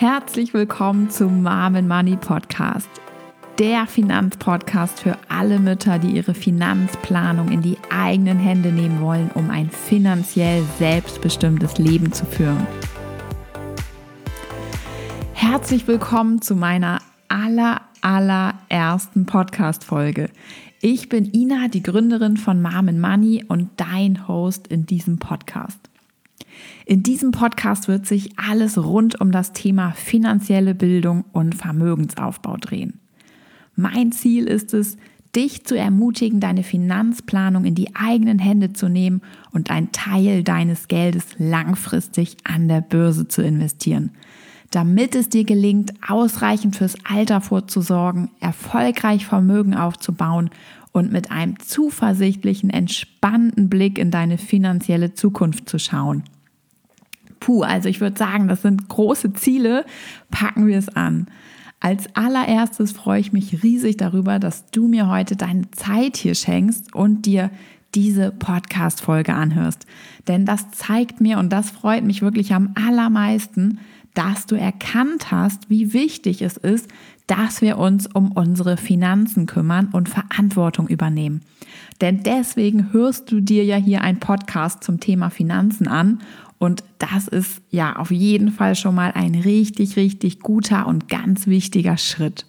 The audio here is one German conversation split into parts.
Herzlich willkommen zum Mom & Money Podcast, der Finanzpodcast für alle Mütter, die ihre Finanzplanung in die eigenen Hände nehmen wollen, um ein finanziell selbstbestimmtes Leben zu führen. Herzlich willkommen zu meiner allerersten Podcast-Folge. Ich bin Ina, die Gründerin von Mom & Money und dein Host in diesem Podcast. In diesem Podcast wird sich alles rund um das Thema finanzielle Bildung und Vermögensaufbau drehen. Mein Ziel ist es, dich zu ermutigen, deine Finanzplanung in die eigenen Hände zu nehmen und einen Teil deines Geldes langfristig an der Börse zu investieren, damit es dir gelingt, ausreichend fürs Alter vorzusorgen, erfolgreich Vermögen aufzubauen und mit einem zuversichtlichen, entspannten Blick in deine finanzielle Zukunft zu schauen. Also ich würde sagen, das sind große Ziele, packen wir es an. Als allererstes freue ich mich riesig darüber, dass du mir heute deine Zeit hier schenkst und dir diese Podcast-Folge anhörst. Denn das zeigt mir, und das freut mich wirklich am allermeisten, dass du erkannt hast, wie wichtig es ist, dass wir uns um unsere Finanzen kümmern und Verantwortung übernehmen. Denn deswegen hörst du dir ja hier einen Podcast zum Thema Finanzen an. Und das ist ja auf jeden Fall schon mal ein richtig guter und ganz wichtiger Schritt.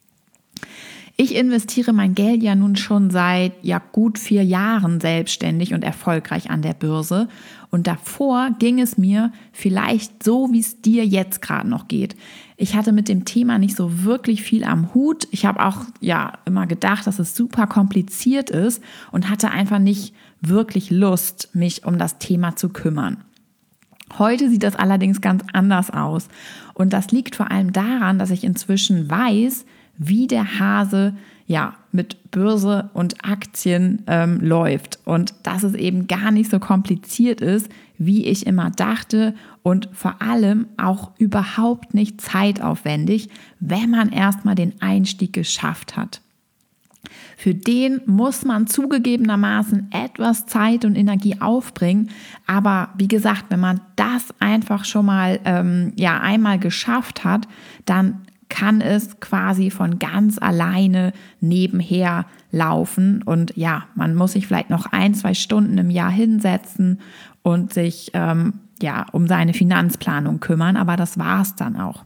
Ich investiere mein Geld ja nun schon seit gut 4 Jahren selbstständig und erfolgreich an der Börse. Und davor ging es mir vielleicht so, wie es dir jetzt gerade noch geht. Ich hatte mit dem Thema nicht so wirklich viel am Hut. Ich habe auch immer gedacht, dass es super kompliziert ist und hatte einfach nicht wirklich Lust, mich um das Thema zu kümmern. Heute sieht das allerdings ganz anders aus. Und das liegt vor allem daran, dass ich inzwischen weiß, wie der Hase mit Börse und Aktien läuft. Und dass es eben gar nicht so kompliziert ist, wie ich immer dachte. Und vor allem auch überhaupt nicht zeitaufwendig, wenn man erstmal den Einstieg geschafft hat. Für den muss man zugegebenermaßen etwas Zeit und Energie aufbringen. Aber wie gesagt, wenn man das einfach schon mal einmal geschafft hat, dann kann es quasi von ganz alleine nebenher laufen. Und man muss sich vielleicht noch 1-2 Stunden im Jahr hinsetzen und sich um seine Finanzplanung kümmern. Aber das war's dann auch.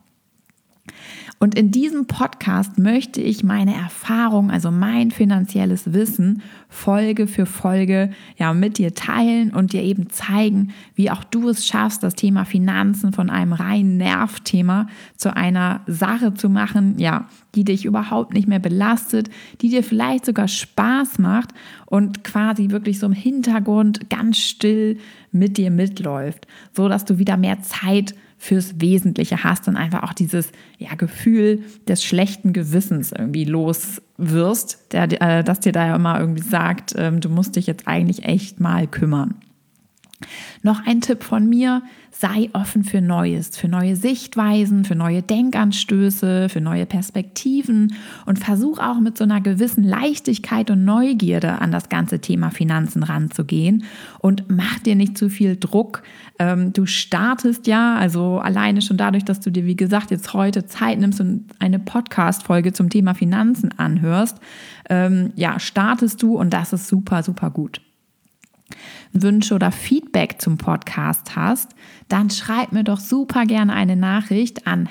Und in diesem Podcast möchte ich meine Erfahrung, also mein finanzielles Wissen, Folge für Folge mit dir teilen und dir eben zeigen, wie auch du es schaffst, das Thema Finanzen von einem reinen Nervthema zu einer Sache zu machen, die dich überhaupt nicht mehr belastet, die dir vielleicht sogar Spaß macht und quasi wirklich so im Hintergrund ganz still mit dir mitläuft, so dass du wieder mehr Zeit fürs Wesentliche hast und einfach auch dieses Gefühl des schlechten Gewissens irgendwie los wirst, das dir da immer irgendwie sagt, du musst dich jetzt eigentlich echt mal kümmern. Noch ein Tipp von mir: Sei offen für Neues, für neue Sichtweisen, für neue Denkanstöße, für neue Perspektiven und versuch auch mit so einer gewissen Leichtigkeit und Neugierde an das ganze Thema Finanzen ranzugehen und mach dir nicht zu viel Druck. Du startest also alleine schon dadurch, dass du dir, wie gesagt, jetzt heute Zeit nimmst und eine Podcast-Folge zum Thema Finanzen anhörst, startest du, und das ist super gut. Wünsche oder Feedback zum Podcast hast, dann schreib mir doch super gerne eine Nachricht an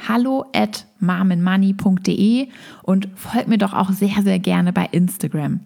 hallo@momandmoney.de und folg mir doch auch sehr gerne bei Instagram.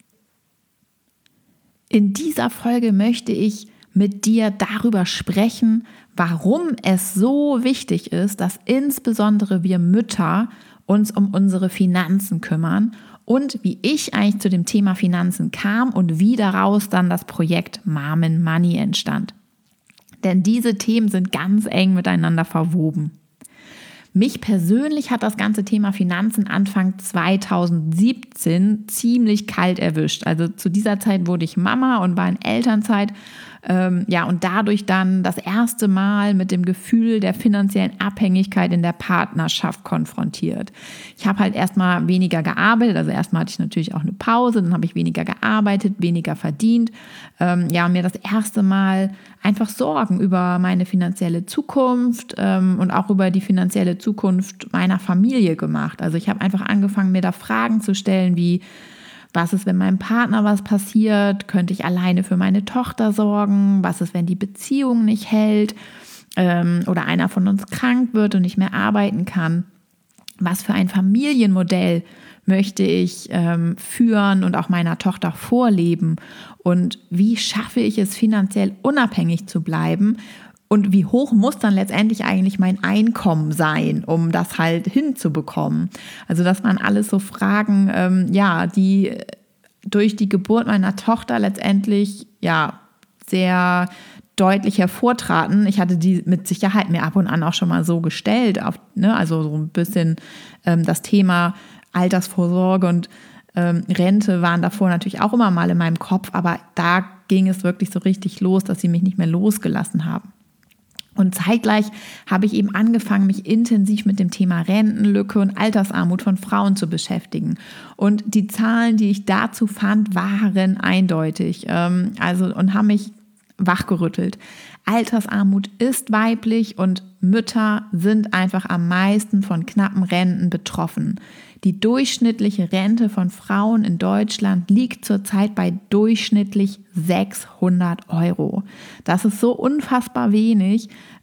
In dieser Folge möchte ich mit dir darüber sprechen, warum es so wichtig ist, dass insbesondere wir Mütter uns um unsere Finanzen kümmern und wie ich eigentlich zu dem Thema Finanzen kam und wie daraus dann das Projekt Mom & Money entstand. Denn diese Themen sind ganz eng miteinander verwoben. Mich persönlich hat das ganze Thema Finanzen Anfang 2017 ziemlich kalt erwischt. Also zu dieser Zeit wurde ich Mama und war in Elternzeit. Und dadurch dann das erste Mal mit dem Gefühl der finanziellen Abhängigkeit in der Partnerschaft konfrontiert. Ich habe halt erstmal weniger gearbeitet, also erstmal hatte ich natürlich auch eine Pause, dann habe ich weniger gearbeitet, weniger verdient. Mir das erste Mal einfach Sorgen über meine finanzielle Zukunft und auch über die finanzielle Zukunft meiner Familie gemacht. Also ich habe einfach angefangen, mir da Fragen zu stellen wie, was ist, wenn meinem Partner was passiert? Könnte ich alleine für meine Tochter sorgen? Was ist, wenn die Beziehung nicht hält oder einer von uns krank wird und nicht mehr arbeiten kann? Was für ein Familienmodell möchte ich führen und auch meiner Tochter vorleben? Und wie schaffe ich es, finanziell unabhängig zu bleiben? Und wie hoch muss dann letztendlich eigentlich mein Einkommen sein, um das halt hinzubekommen? Also das waren alles so Fragen, die durch die Geburt meiner Tochter letztendlich sehr deutlich hervortraten. Ich hatte die mit Sicherheit mir ab und an auch schon mal so gestellt, also so ein bisschen das Thema Altersvorsorge und Rente waren davor natürlich auch immer mal in meinem Kopf, aber da ging es wirklich so richtig los, dass sie mich nicht mehr losgelassen haben. Und zeitgleich habe ich eben angefangen, mich intensiv mit dem Thema Rentenlücke und Altersarmut von Frauen zu beschäftigen. Und die Zahlen, die ich dazu fand, waren eindeutig, und haben mich wachgerüttelt. Altersarmut ist weiblich und Mütter sind einfach am meisten von knappen Renten betroffen. Die durchschnittliche Rente von Frauen in Deutschland liegt zurzeit bei durchschnittlich 600 €. Das ist so unfassbar wenig.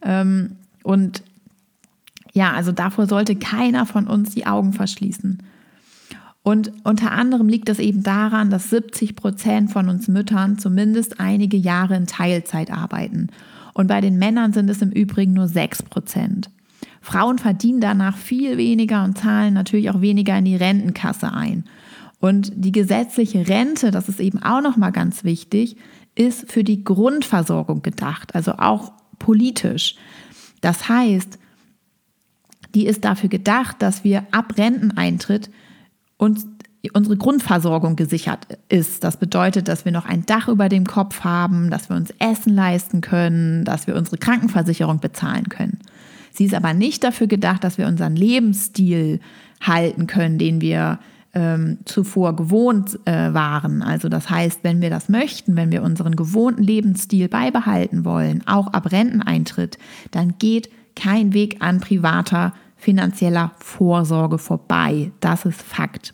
Also davor sollte keiner von uns die Augen verschließen. Und unter anderem liegt es eben daran, dass 70% von uns Müttern zumindest einige Jahre in Teilzeit arbeiten. Und bei den Männern sind es im Übrigen nur 6%. Frauen verdienen danach viel weniger und zahlen natürlich auch weniger in die Rentenkasse ein. Und die gesetzliche Rente, das ist eben auch nochmal ganz wichtig, ist für die Grundversorgung gedacht, also auch politisch. Das heißt, die ist dafür gedacht, dass wir ab Renteneintritt unsere Grundversorgung gesichert ist. Das bedeutet, dass wir noch ein Dach über dem Kopf haben, dass wir uns Essen leisten können, dass wir unsere Krankenversicherung bezahlen können. Sie ist aber nicht dafür gedacht, dass wir unseren Lebensstil halten können, den wir zuvor gewohnt waren. Also das heißt, wenn wir das möchten, wenn wir unseren gewohnten Lebensstil beibehalten wollen, auch ab Renteneintritt, dann geht kein Weg an privater finanzieller Vorsorge vorbei. Das ist Fakt.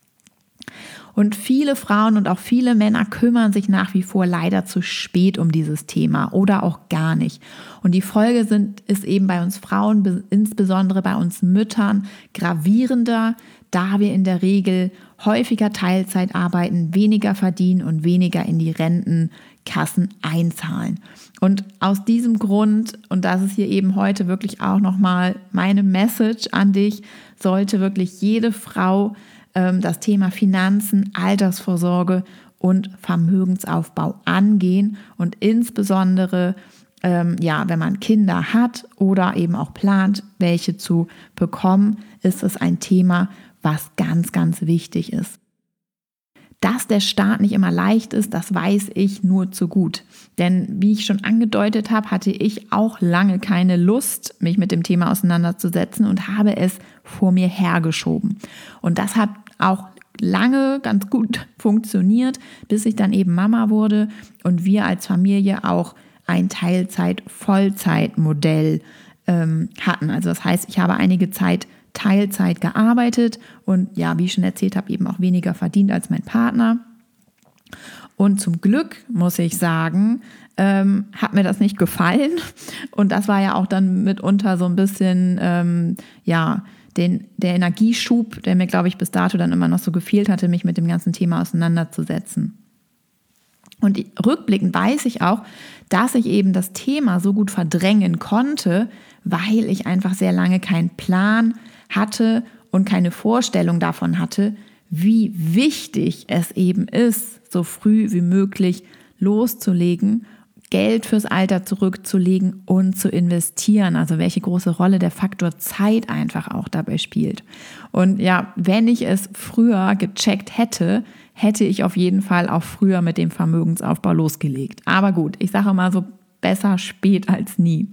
Und viele Frauen und auch viele Männer kümmern sich nach wie vor leider zu spät um dieses Thema oder auch gar nicht. Und die Folge ist eben bei uns Frauen, insbesondere bei uns Müttern, gravierender, da wir in der Regel häufiger Teilzeit arbeiten, weniger verdienen und weniger in die Rentenkassen einzahlen. Und aus diesem Grund, und das ist hier eben heute wirklich auch nochmal meine Message an dich, sollte wirklich jede Frau das Thema Finanzen, Altersvorsorge und Vermögensaufbau angehen und insbesondere, wenn man Kinder hat oder eben auch plant, welche zu bekommen, ist es ein Thema, was ganz, ganz wichtig ist. Dass der Start nicht immer leicht ist, das weiß ich nur zu gut. Denn wie ich schon angedeutet habe, hatte ich auch lange keine Lust, mich mit dem Thema auseinanderzusetzen und habe es vor mir hergeschoben. Und das hat auch lange ganz gut funktioniert, bis ich dann eben Mama wurde und wir als Familie auch ein Teilzeit-Vollzeit-Modell hatten. Also das heißt, ich habe einige Zeit Teilzeit gearbeitet und wie ich schon erzählt habe, eben auch weniger verdient als mein Partner. Und zum Glück, muss ich sagen, hat mir das nicht gefallen. Und das war ja auch dann mitunter so ein bisschen, der Energieschub, der mir, glaube ich, bis dato dann immer noch so gefehlt hatte, mich mit dem ganzen Thema auseinanderzusetzen. Und rückblickend weiß ich auch, dass ich eben das Thema so gut verdrängen konnte, weil ich einfach sehr lange keinen Plan hatte und keine Vorstellung davon hatte, wie wichtig es eben ist, so früh wie möglich loszulegen, Geld fürs Alter zurückzulegen und zu investieren. Also welche große Rolle der Faktor Zeit einfach auch dabei spielt. Und wenn ich es früher gecheckt hätte, hätte ich auf jeden Fall auch früher mit dem Vermögensaufbau losgelegt. Aber gut, ich sage mal so, besser spät als nie.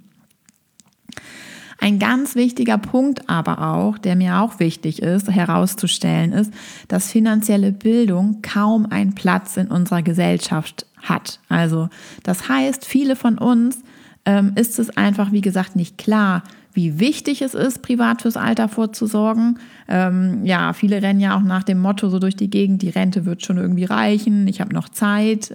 Ein ganz wichtiger Punkt aber auch, der mir auch wichtig ist, herauszustellen, ist, dass finanzielle Bildung kaum einen Platz in unserer Gesellschaft hat. Also das heißt, viele von uns ist es einfach, wie gesagt, nicht klar, wie wichtig es ist, privat fürs Alter vorzusorgen. Viele rennen ja auch nach dem Motto so durch die Gegend, die Rente wird schon irgendwie reichen, ich habe noch Zeit.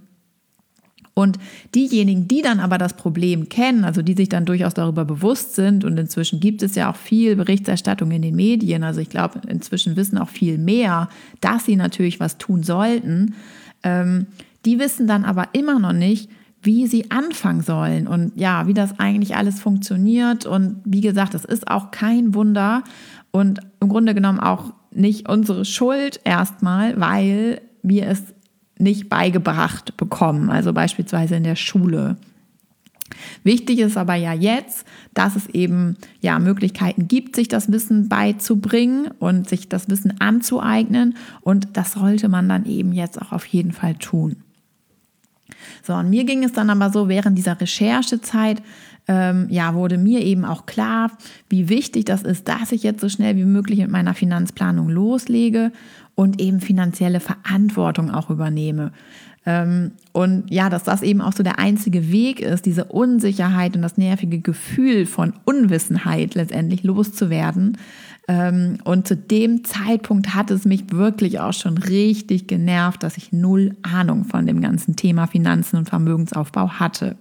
Und diejenigen, die dann aber das Problem kennen, also die sich dann durchaus darüber bewusst sind, und inzwischen gibt es ja auch viel Berichterstattung in den Medien, also ich glaube, inzwischen wissen auch viel mehr, dass sie natürlich was tun sollten, die wissen dann aber immer noch nicht, wie sie anfangen sollen und ja, wie das eigentlich alles funktioniert. Und wie gesagt, es ist auch kein Wunder und im Grunde genommen auch nicht unsere Schuld erstmal, weil wir es nicht beigebracht bekommen, also beispielsweise in der Schule. Wichtig ist aber ja jetzt, dass es eben ja Möglichkeiten gibt, sich das Wissen beizubringen und sich das Wissen anzueignen, und das sollte man dann eben jetzt auch auf jeden Fall tun. So, und mir ging es dann aber so, während dieser Recherchezeit, wurde mir eben auch klar, wie wichtig das ist, dass ich jetzt so schnell wie möglich mit meiner Finanzplanung loslege und eben finanzielle Verantwortung auch übernehme. Und ja, dass das eben auch so der einzige Weg ist, diese Unsicherheit und das nervige Gefühl von Unwissenheit letztendlich loszuwerden. Und zu dem Zeitpunkt hat es mich wirklich auch schon richtig genervt, dass ich null Ahnung von dem ganzen Thema Finanzen und Vermögensaufbau hatte.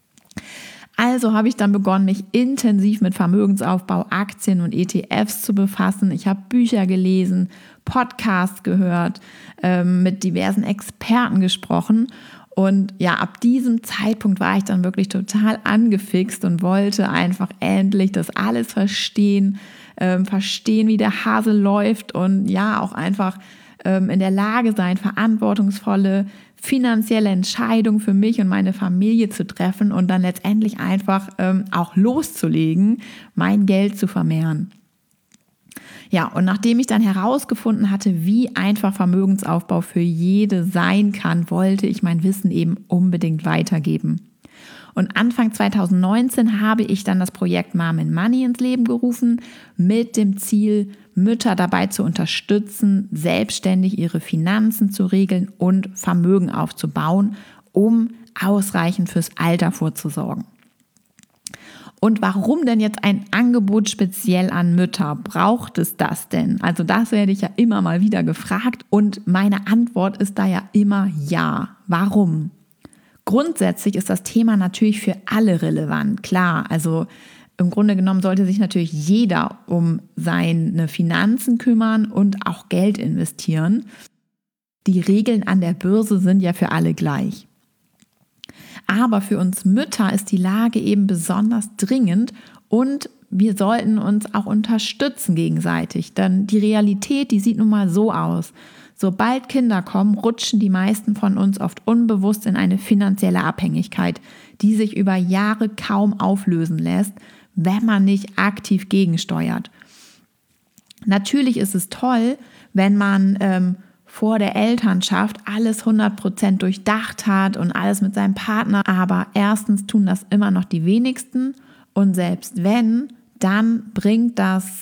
Also habe ich dann begonnen, mich intensiv mit Vermögensaufbau, Aktien und ETFs zu befassen. Ich habe Bücher gelesen, Podcasts gehört, mit diversen Experten gesprochen. Und ja, ab diesem Zeitpunkt war ich dann wirklich total angefixt und wollte einfach endlich das alles verstehen, wie der Hase läuft und ja, auch einfach in der Lage sein, verantwortungsvolle finanzielle Entscheidungen für mich und meine Familie zu treffen und dann letztendlich einfach auch loszulegen, mein Geld zu vermehren. Ja, und nachdem ich dann herausgefunden hatte, wie einfach Vermögensaufbau für jede sein kann, wollte ich mein Wissen eben unbedingt weitergeben. Und Anfang 2019 habe ich dann das Projekt Mom and Money ins Leben gerufen, mit dem Ziel, Mütter dabei zu unterstützen, selbstständig ihre Finanzen zu regeln und Vermögen aufzubauen, um ausreichend fürs Alter vorzusorgen. Und warum denn jetzt ein Angebot speziell an Mütter? Braucht es das denn? Also das werde ich ja immer mal wieder gefragt und meine Antwort ist da ja immer ja. Warum? Grundsätzlich ist das Thema natürlich für alle relevant, klar. Also im Grunde genommen sollte sich natürlich jeder um seine Finanzen kümmern und auch Geld investieren. Die Regeln an der Börse sind ja für alle gleich. Aber für uns Mütter ist die Lage eben besonders dringend und wir sollten uns auch unterstützen gegenseitig. Denn die Realität, die sieht nun mal so aus. Sobald Kinder kommen, rutschen die meisten von uns oft unbewusst in eine finanzielle Abhängigkeit, die sich über Jahre kaum auflösen lässt, wenn man nicht aktiv gegensteuert. Natürlich ist es toll, wenn man vor der Elternschaft alles 100% durchdacht hat und alles mit seinem Partner, aber erstens tun das immer noch die wenigsten und selbst wenn, dann bringt das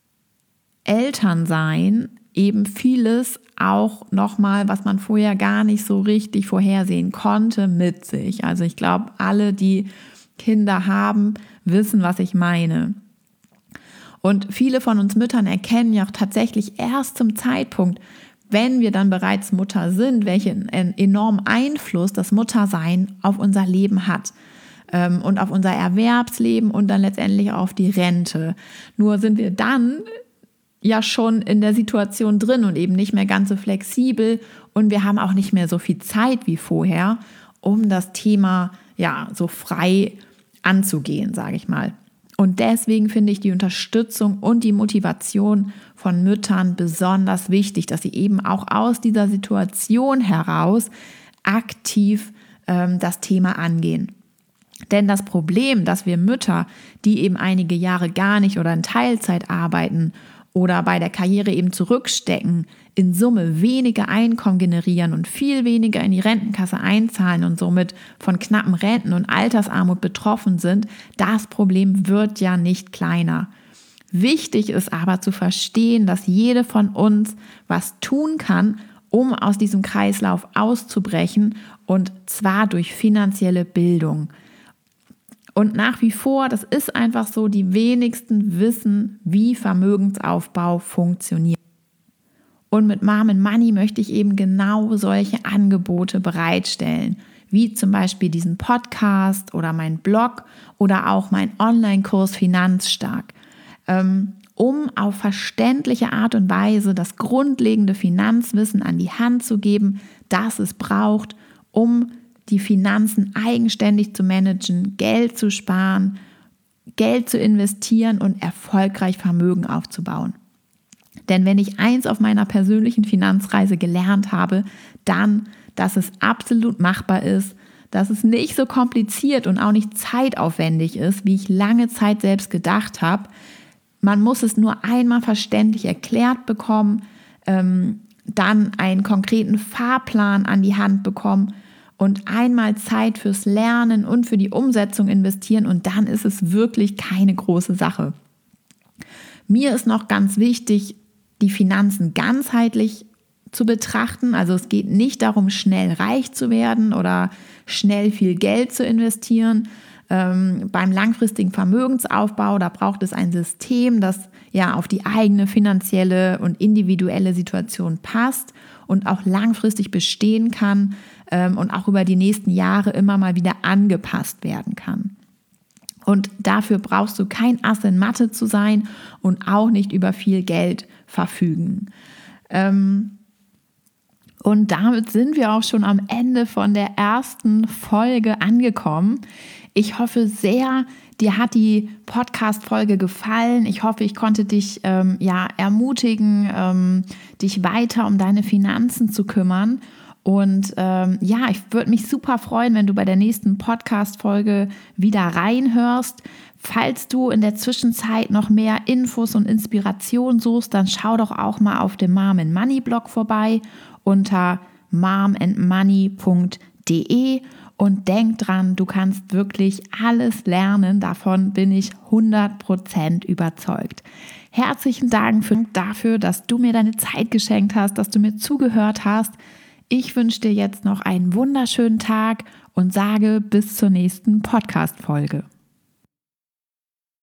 Elternsein eben vieles auch nochmal, was man vorher gar nicht so richtig vorhersehen konnte, mit sich. Also ich glaube, alle, die Kinder haben, wissen, was ich meine. Und viele von uns Müttern erkennen ja auch tatsächlich erst zum Zeitpunkt, wenn wir dann bereits Mutter sind, welchen enormen Einfluss das Muttersein auf unser Leben hat und auf unser Erwerbsleben und dann letztendlich auf die Rente. Nur sind wir dann ja schon in der Situation drin und eben nicht mehr ganz so flexibel und wir haben auch nicht mehr so viel Zeit wie vorher, um das Thema ja so frei anzugehen, sage ich mal. Und deswegen finde ich die Unterstützung und die Motivation von Müttern besonders wichtig, dass sie eben auch aus dieser Situation heraus aktiv das Thema angehen. Denn das Problem, dass wir Mütter, die eben einige Jahre gar nicht oder in Teilzeit arbeiten oder bei der Karriere eben zurückstecken, in Summe weniger Einkommen generieren und viel weniger in die Rentenkasse einzahlen und somit von knappen Renten und Altersarmut betroffen sind, das Problem wird ja nicht kleiner. Wichtig ist aber zu verstehen, dass jede von uns was tun kann, um aus diesem Kreislauf auszubrechen und zwar durch finanzielle Bildung. Und nach wie vor, das ist einfach so, die wenigsten wissen, wie Vermögensaufbau funktioniert. Und mit Mom and Money möchte ich eben genau solche Angebote bereitstellen, wie zum Beispiel diesen Podcast oder mein Blog oder auch mein Online-Kurs Finanzstark, um auf verständliche Art und Weise das grundlegende Finanzwissen an die Hand zu geben, das es braucht, um die Finanzen eigenständig zu managen, Geld zu sparen, Geld zu investieren und erfolgreich Vermögen aufzubauen. Denn wenn ich eins auf meiner persönlichen Finanzreise gelernt habe, dann, dass es absolut machbar ist, dass es nicht so kompliziert und auch nicht zeitaufwendig ist, wie ich lange Zeit selbst gedacht habe. Man muss es nur einmal verständlich erklärt bekommen, dann einen konkreten Fahrplan an die Hand bekommen und einmal Zeit fürs Lernen und für die Umsetzung investieren und dann ist es wirklich keine große Sache. Mir ist noch ganz wichtig, die Finanzen ganzheitlich zu betrachten. Also es geht nicht darum, schnell reich zu werden oder schnell viel Geld zu investieren. Beim langfristigen Vermögensaufbau, da braucht es ein System, das ja auf die eigene finanzielle und individuelle Situation passt und auch langfristig bestehen kann und auch über die nächsten Jahre immer mal wieder angepasst werden kann. Und dafür brauchst du kein Ass in Mathe zu sein und auch nicht über viel Geld verfügen. Und damit sind wir auch schon am Ende von der ersten Folge angekommen. Ich hoffe sehr, dir hat die Podcast-Folge gefallen. Ich hoffe, ich konnte dich ermutigen, dich weiter um deine Finanzen zu kümmern. Und ich würde mich super freuen, wenn du bei der nächsten Podcast-Folge wieder reinhörst. Falls du in der Zwischenzeit noch mehr Infos und Inspiration suchst, dann schau doch auch mal auf dem Mom and Money Blog vorbei unter momandmoney.de und denk dran, du kannst wirklich alles lernen. Davon bin ich 100% überzeugt. Herzlichen Dank dafür, dass du mir deine Zeit geschenkt hast, dass du mir zugehört hast. Ich wünsche dir jetzt noch einen wunderschönen Tag und sage bis zur nächsten Podcast-Folge.